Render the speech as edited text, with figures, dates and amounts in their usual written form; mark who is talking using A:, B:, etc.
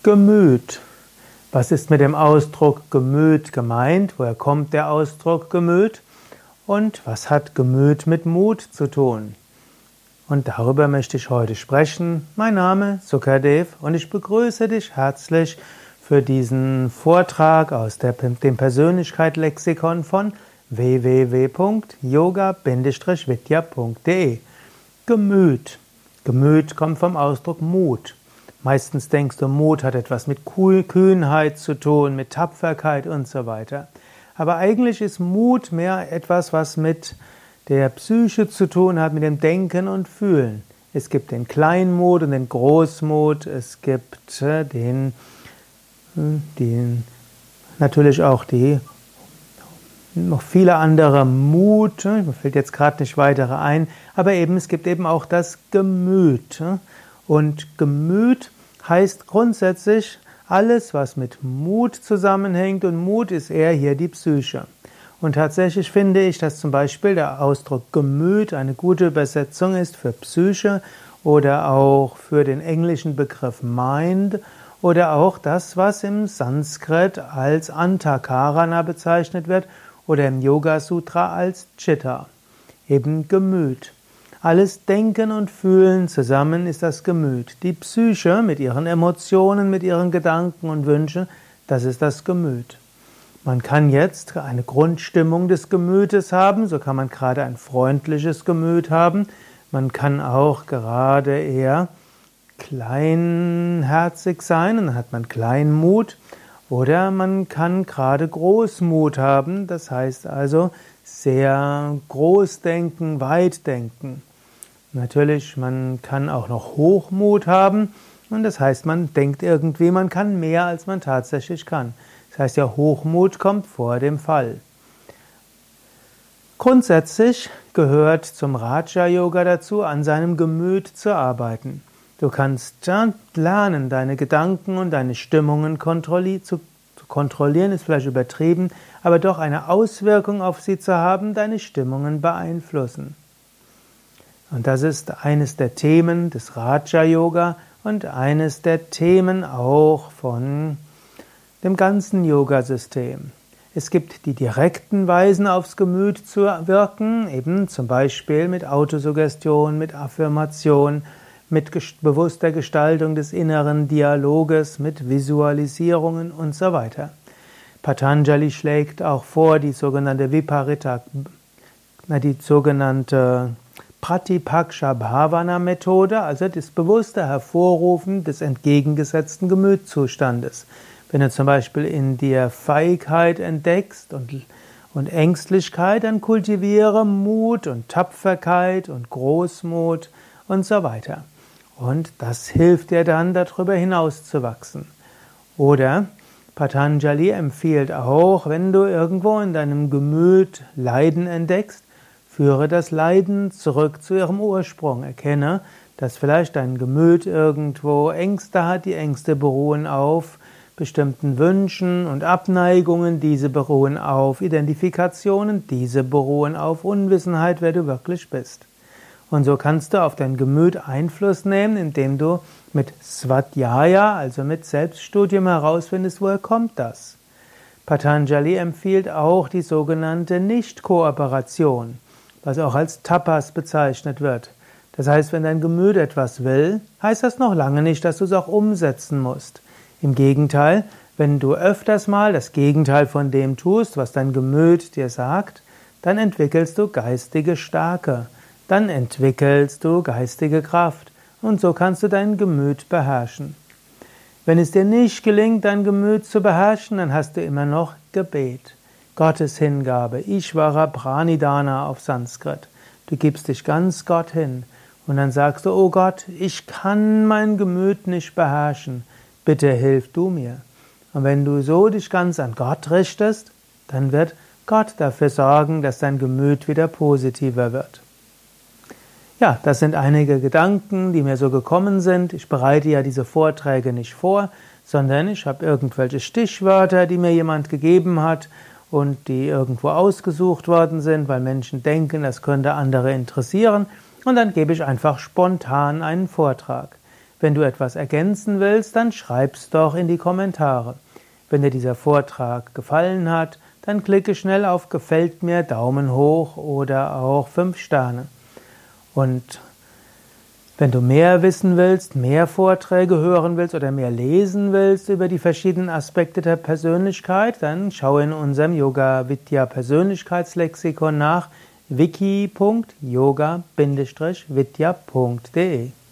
A: Gemüt. Was ist mit dem Ausdruck Gemüt gemeint? Woher kommt der Ausdruck Gemüt? Und was hat Gemüt mit Mut zu tun? Und darüber möchte ich heute sprechen. Mein Name ist Sukadev und ich begrüße dich herzlich für diesen Vortrag aus dem Persönlichkeit-Lexikon von www.yoga-vidya.de. Gemüt. Gemüt kommt vom Ausdruck Mut. Meistens denkst du, Mut hat etwas mit Kühnheit zu tun, mit Tapferkeit und so weiter. Aber eigentlich ist Mut mehr etwas, was mit der Psyche zu tun hat, mit dem Denken und Fühlen. Es gibt den Kleinmut und den Großmut, es gibt natürlich auch noch viele andere Mut, mir fällt jetzt gerade nicht weitere ein, aber es gibt eben auch das Gemüt. Und Gemüt heißt grundsätzlich alles, was mit Mut zusammenhängt, und Mut ist eher hier die Psyche. Und tatsächlich finde ich, dass zum Beispiel der Ausdruck Gemüt eine gute Übersetzung ist für Psyche oder auch für den englischen Begriff Mind oder auch das, was im Sanskrit als Antakarana bezeichnet wird oder im Yoga Sutra als Chitta. Eben Gemüt. Alles Denken und Fühlen zusammen ist das Gemüt. Die Psyche mit ihren Emotionen, mit ihren Gedanken und Wünschen, das ist das Gemüt. Man kann jetzt eine Grundstimmung des Gemütes haben, so kann man gerade ein freundliches Gemüt haben. Man kann auch gerade eher kleinherzig sein, dann hat man Kleinmut. Oder man kann gerade Großmut haben, das heißt also sehr groß denken, weit denken. Natürlich, man kann auch noch Hochmut haben und das heißt, man denkt irgendwie, man kann mehr, als man tatsächlich kann. Das heißt ja, Hochmut kommt vor dem Fall. Grundsätzlich gehört zum Raja-Yoga dazu, an seinem Gemüt zu arbeiten. Du kannst lernen, deine Gedanken und deine Stimmungen zu kontrollieren, ist vielleicht übertrieben, aber doch eine Auswirkung auf sie zu haben, deine Stimmungen beeinflussen. Und das ist eines der Themen des Raja-Yoga und eines der Themen auch von dem ganzen Yoga-System. Es gibt die direkten Weisen, aufs Gemüt zu wirken, eben zum Beispiel mit Autosuggestion, mit Affirmation, mit bewusster Gestaltung des inneren Dialoges, mit Visualisierungen und so weiter. Patanjali schlägt auch vor, die sogenannte Pratipaksha Bhavana Methode, also das bewusste Hervorrufen des entgegengesetzten Gemütszustandes. Wenn du zum Beispiel in dir Feigheit entdeckst und Ängstlichkeit, dann kultiviere Mut und Tapferkeit und Großmut und so weiter. Und das hilft dir dann, darüber hinaus zu wachsen. Oder Patanjali empfiehlt auch, wenn du irgendwo in deinem Gemüt Leiden entdeckst, führe das Leiden zurück zu ihrem Ursprung. Erkenne, dass vielleicht dein Gemüt irgendwo Ängste hat. Die Ängste beruhen auf bestimmten Wünschen und Abneigungen. Diese beruhen auf Identifikationen. Diese beruhen auf Unwissenheit, wer du wirklich bist. Und so kannst du auf dein Gemüt Einfluss nehmen, indem du mit Svadhyaya, also mit Selbststudium, herausfindest, woher kommt das. Patanjali empfiehlt auch die sogenannte Nicht-Kooperation, was auch als Tapas bezeichnet wird. Das heißt, wenn dein Gemüt etwas will, heißt das noch lange nicht, dass du es auch umsetzen musst. Im Gegenteil, wenn du öfters mal das Gegenteil von dem tust, was dein Gemüt dir sagt, dann entwickelst du geistige Stärke, dann entwickelst du geistige Kraft und so kannst du dein Gemüt beherrschen. Wenn es dir nicht gelingt, dein Gemüt zu beherrschen, dann hast du immer noch Gebet. Gottes Hingabe, Ishvara Pranidhana auf Sanskrit. Du gibst dich ganz Gott hin und dann sagst du, oh Gott, ich kann mein Gemüt nicht beherrschen, bitte hilf du mir. Und wenn du so dich ganz an Gott richtest, dann wird Gott dafür sorgen, dass dein Gemüt wieder positiver wird. Ja, das sind einige Gedanken, die mir so gekommen sind. Ich bereite ja diese Vorträge nicht vor, sondern ich habe irgendwelche Stichwörter, die mir jemand gegeben hat und die irgendwo ausgesucht worden sind, weil Menschen denken, das könnte andere interessieren, und dann gebe ich einfach spontan einen Vortrag. Wenn du etwas ergänzen willst, dann schreib's doch in die Kommentare. Wenn dir dieser Vortrag gefallen hat, dann klicke schnell auf Gefällt mir, Daumen hoch oder auch 5 Sterne. Und wenn du mehr wissen willst, mehr Vorträge hören willst oder mehr lesen willst über die verschiedenen Aspekte der Persönlichkeit, dann schau in unserem Yoga Vidya Persönlichkeitslexikon nach wiki.yoga-vidya.de